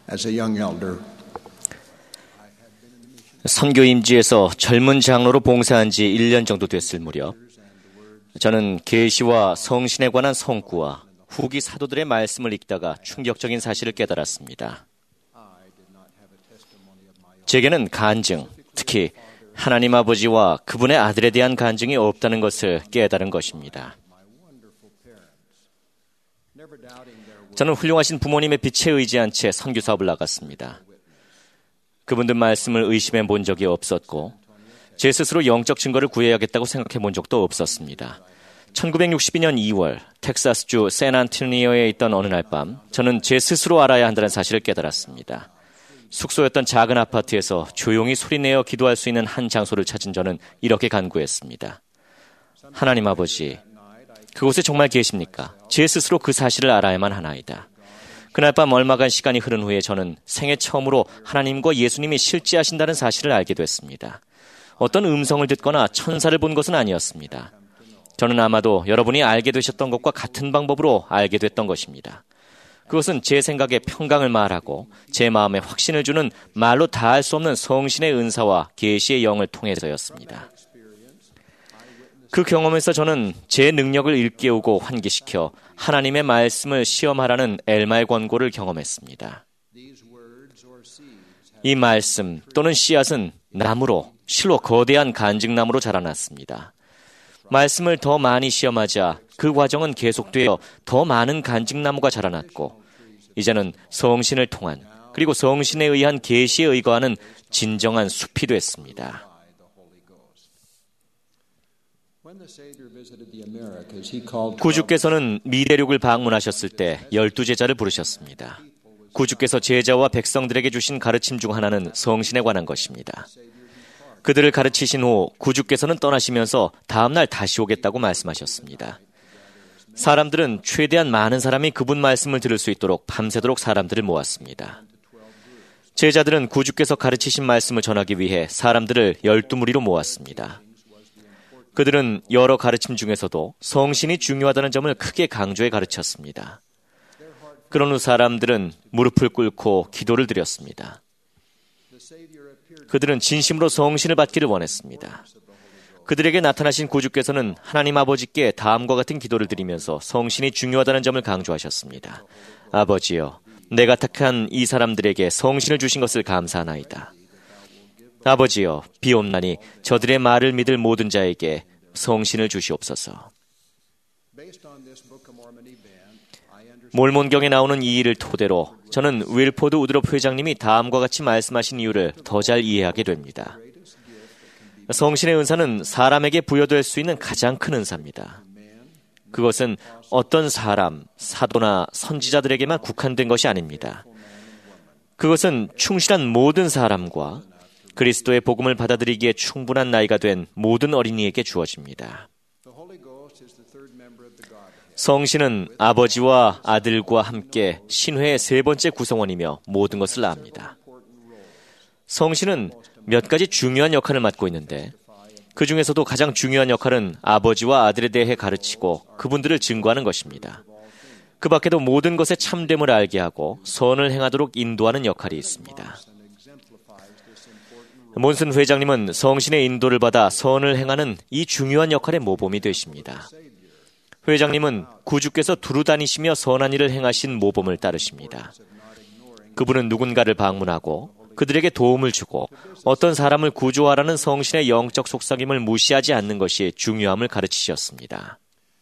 as a young elder. 선교 임지에서 젊은 장로로 봉사한 지 1년 정도 됐을 무렵 저는 계시와 성신에 관한 성구와 후기 사도들의 말씀을 읽다가 충격적인 사실을 깨달았습니다. 제게는 간증, 특히 하나님 아버지와 그분의 아들에 대한 간증이 없다는 것을 깨달은 것입니다. 저는 훌륭하신 부모님의 빛에 의지한 채 선교 사업을 나갔습니다. 그분들 말씀을 의심해 본 적이 없었고 제 스스로 영적 증거를 구해야겠다고 생각해 본 적도 없었습니다. 1962년 2월 텍사스주 샌안토니오에 있던 어느 날 밤 저는 제 스스로 알아야 한다는 사실을 깨달았습니다. 숙소였던 작은 아파트에서 조용히 소리내어 기도할 수 있는 한 장소를 찾은 저는 이렇게 간구했습니다. 하나님 아버지, 그곳에 정말 계십니까? 제 스스로 그 사실을 알아야만 하나이다. 그날 밤 얼마간 시간이 흐른 후에 저는 생애 처음으로 하나님과 예수님이 실제하신다는 사실을 알게 됐습니다. 어떤 음성을 듣거나 천사를 본 것은 아니었습니다. 저는 아마도 여러분이 알게 되셨던 것과 같은 방법으로 알게 됐던 것입니다. 그것은 제 생각에 평강을 말하고 제 마음에 확신을 주는 말로 다할 수 없는 성신의 은사와 계시의 영을 통해서였습니다. 그 경험에서 저는 제 능력을 일깨우고 환기시켜 하나님의 말씀을 시험하라는 엘마의 권고를 경험했습니다. 이 말씀 또는 씨앗은 나무로, 실로 거대한 간증나무로 자라났습니다. 말씀을 더 많이 시험하자 그 과정은 계속되어 더 많은 간증나무가 자라났고 이제는 성신을 통한 그리고 성신에 의한 계시에 의거하는 진정한 숲이 됐습니다. 구주께서는 미 대륙을 방문하셨을 때 12제자를 부르셨습니다. 구주께서 제자와 백성들에게 주신 가르침 중 하나는 성신에 관한 것입니다. 그들을 가르치신 후 구주께서는 떠나시면서 다음날 다시 오겠다고 말씀하셨습니다. 사람들은 최대한 많은 사람이 그분 말씀을 들을 수 있도록 밤새도록 사람들을 모았습니다. 제자들은 구주께서 가르치신 말씀을 전하기 위해 사람들을 12무리로 모았습니다. 그들은 여러 가르침 중에서도 성신이 중요하다는 점을 크게 강조해 가르쳤습니다. 그런 후 사람들은 무릎을 꿇고 기도를 드렸습니다. 그들은 진심으로 성신을 받기를 원했습니다. 그들에게 나타나신 구주께서는 하나님 아버지께 다음과 같은 기도를 드리면서 성신이 중요하다는 점을 강조하셨습니다. 아버지여, 내가 택한 이 사람들에게 성신을 주신 것을 감사하나이다. 아버지여, 비옵나니 저들의 말을 믿을 모든 자에게 성신을 주시옵소서. 몰몬경에 나오는 이 일을 토대로 저는 윌포드 우드롭 회장님이 다음과 같이 말씀하신 이유를 더 잘 이해하게 됩니다. 성신의 은사는 사람에게 부여될 수 있는 가장 큰 은사입니다. 그것은 어떤 사람, 사도나 선지자들에게만 국한된 것이 아닙니다. 그것은 충실한 모든 사람과 그리스도의 복음을 받아들이기에 충분한 나이가 된 모든 어린이에게 주어집니다. 성신은 아버지와 아들과 함께 신회의 세 번째 구성원이며 모든 것을 압니다. 성신은 몇 가지 중요한 역할을 맡고 있는데 그 중에서도 가장 중요한 역할은 아버지와 아들에 대해 가르치고 그분들을 증거하는 것입니다. 그 밖에도 모든 것의 참됨을 알게 하고 선을 행하도록 인도하는 역할이 있습니다. 몬슨 회장님은 성신의 인도를 받아 선을 행하는 이 중요한 역할의 모범이 되십니다. 회장님은 구주께서 두루 다니시며 선한 일을 행하신 모범을 따르십니다. 그분은 누군가를 방문하고 그들에게 도움을 주고 어떤 사람을 구조하라는 성신의 영적 속삭임을 무시하지 않는 것이 중요함을 가르치셨습니다.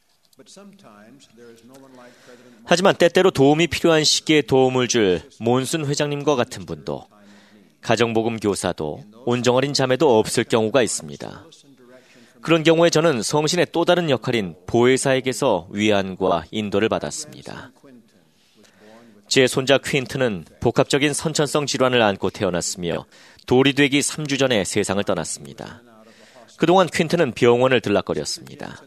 하지만 때때로 도움이 필요한 시기에 도움을 줄 몬슨 회장님과 같은 분도 가정복음 교사도 온정어린 자매도 없을 경우가 있습니다. 그런 경우에 저는 성신의 또 다른 역할인 보혜사에게서 위안과 인도를 받았습니다. 제 손자 퀸트는 복합적인 선천성 질환을 안고 태어났으며 돌이 되기 3주 전에 세상을 떠났습니다. 그동안 퀸트는 병원을 들락거렸습니다.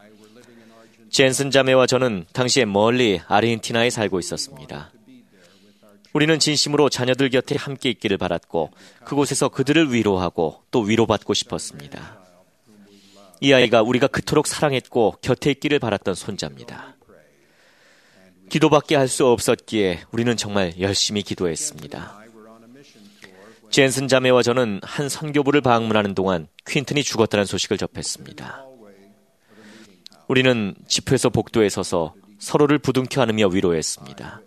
젠슨 자매와 저는 당시에 멀리 아르헨티나에 살고 있었습니다. 우리는 진심으로 자녀들 곁에 함께 있기를 바랐고 그곳에서 그들을 위로하고 또 위로받고 싶었습니다. 이 아이가 우리가 그토록 사랑했고 곁에 있기를 바랐던 손자입니다. 기도밖에 할 수 없었기에 우리는 정말 열심히 기도했습니다. 젠슨 자매와 저는 한 선교부를 방문하는 동안 퀸튼이 죽었다는 소식을 접했습니다. 우리는 집회소 복도에 서서 서로를 부둥켜 안으며 위로했습니다.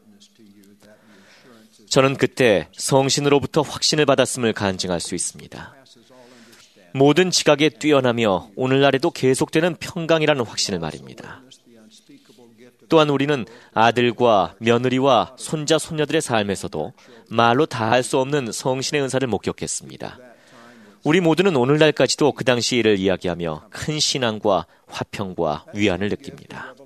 저는 그때 성신으로부터 확신을 받았음을 간증할 수 있습니다. 모든 지각에 뛰어나며 오늘날에도 계속되는 평강이라는 확신을 말입니다. 또한 우리는 아들과 며느리와 손자, 손녀들의 삶에서도 말로 다 할 수 없는 성신의 은사를 목격했습니다. 우리 모두는 오늘날까지도 그 당시 일을 이야기하며 큰 신앙과 화평과 위안을 느낍니다.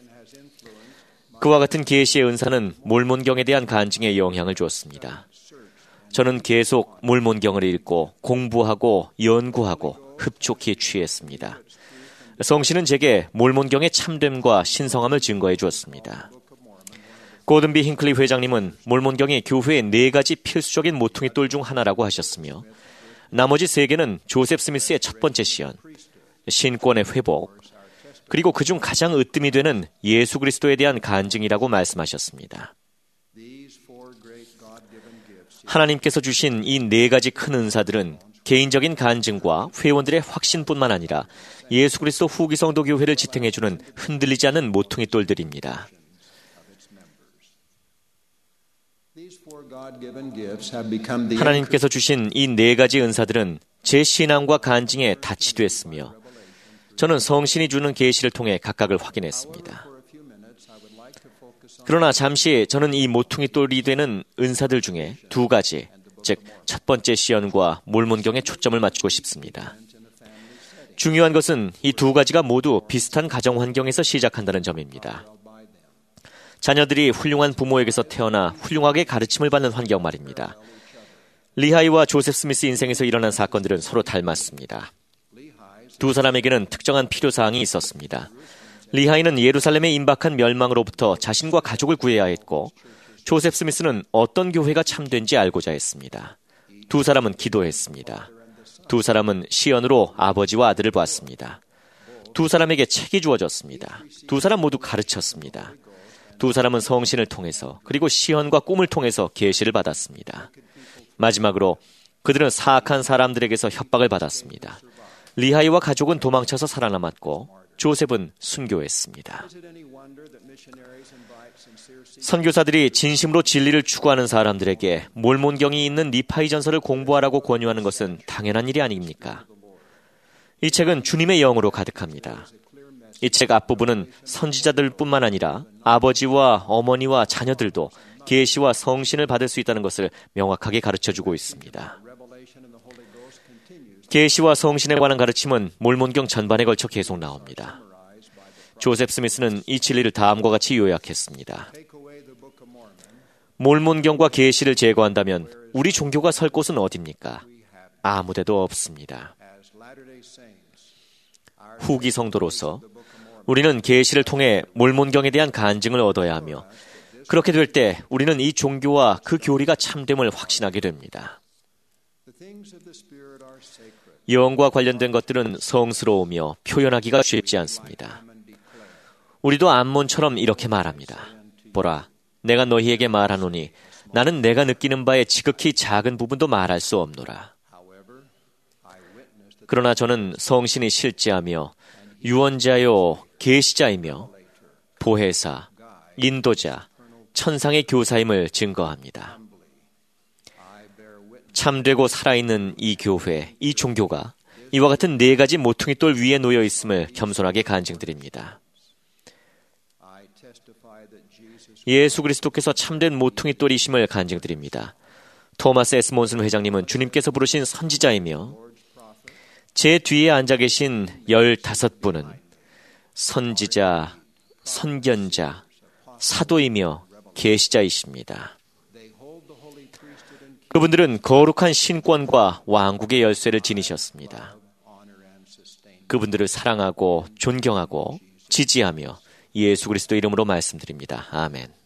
그와 같은 계시의 은사는 몰몬경에 대한 간증에 영향을 주었습니다. 저는 계속 몰몬경을 읽고 공부하고 연구하고 흡족히 취했습니다. 성신은 제게 몰몬경의 참됨과 신성함을 증거해 주었습니다. 고든 B. 힌클리 회장님은 몰몬경이 교회의 4가지 필수적인 모퉁이 돌 중 하나라고 하셨으며 나머지 3개는 조셉 스미스의 첫 번째 시연, 신권의 회복, 그리고 그중 가장 으뜸이 되는 예수 그리스도에 대한 간증이라고 말씀하셨습니다. 하나님께서 주신 이 4가지 큰 은사들은 개인적인 간증과 회원들의 확신뿐만 아니라 예수 그리스도 후기 성도 교회를 지탱해주는 흔들리지 않는 모퉁이 돌들입니다. 하나님께서 주신 이 4가지 은사들은 제 신앙과 간증에 닻이 됐으며 저는 성신이 주는 계시를 통해 각각을 확인했습니다. 그러나 잠시 저는 이 모퉁이 돌이 되는 은사들 중에 2가지, 즉 첫 번째 시연과 몰몬경에 초점을 맞추고 싶습니다. 중요한 것은 이 2가지가 모두 비슷한 가정 환경에서 시작한다는 점입니다. 자녀들이 훌륭한 부모에게서 태어나 훌륭하게 가르침을 받는 환경 말입니다. 리하이와 조셉 스미스 인생에서 일어난 사건들은 서로 닮았습니다. 2 사람에게는 특정한 필요사항이 있었습니다. 리하이는 예루살렘의 임박한 멸망으로부터 자신과 가족을 구해야 했고 조셉 스미스는 어떤 교회가 참된지 알고자 했습니다. 2 사람은 기도했습니다. 2 사람은 시연으로 아버지와 아들을 보았습니다. 2 사람에게 책이 주어졌습니다. 2 사람 모두 가르쳤습니다. 2 사람은 성신을 통해서 그리고 시연과 꿈을 통해서 계시를 받았습니다. 마지막으로 그들은 사악한 사람들에게서 협박을 받았습니다. 리하이와 가족은 도망쳐서 살아남았고 조셉은 순교했습니다. 선교사들이 진심으로 진리를 추구하는 사람들에게 몰몬경이 있는 니파이 전서를 공부하라고 권유하는 것은 당연한 일이 아닙니까? 이 책은 주님의 영으로 가득합니다. 이 책 앞부분은 선지자들뿐만 아니라 아버지와 어머니와 자녀들도 계시와 성신을 받을 수 있다는 것을 명확하게 가르쳐주고 있습니다. 계시와 성신에 관한 가르침은 몰몬경 전반에 걸쳐 계속 나옵니다. 조셉 스미스는 이 진리를 다음과 같이 요약했습니다. 몰몬경과 계시를 제거한다면 우리 종교가 설 곳은 어디입니까? 아무 데도 없습니다. 후기 성도로서 우리는 계시를 통해 몰몬경에 대한 간증을 얻어야 하며 그렇게 될 때 우리는 이 종교와 그 교리가 참됨을 확신하게 됩니다. 영과 관련된 것들은 성스러우며 표현하기가 쉽지 않습니다. 우리도 암몬처럼 이렇게 말합니다. 보라, 내가 너희에게 말하노니 나는 내가 느끼는 바에 지극히 작은 부분도 말할 수 없노라. 그러나 저는 성신이 실제하며 유언자요 계시자이며 보혜사, 인도자, 천상의 교사임을 증거합니다. 참되고 살아있는 이 교회, 이 종교가 이와 같은 4가지 모퉁이 돌 위에 놓여 있음을 겸손하게 간증드립니다. 예수 그리스도께서 참된 모퉁이 돌이심을 간증드립니다. 토마스 S. 몬슨 회장님은 주님께서 부르신 선지자이며 제 뒤에 앉아 계신 15분은 선지자, 선견자, 사도이며 계시자이십니다. 그분들은 거룩한 신권과 왕국의 열쇠를 지니셨습니다. 그분들을 사랑하고 존경하고 지지하며 예수 그리스도 이름으로 말씀드립니다. 아멘.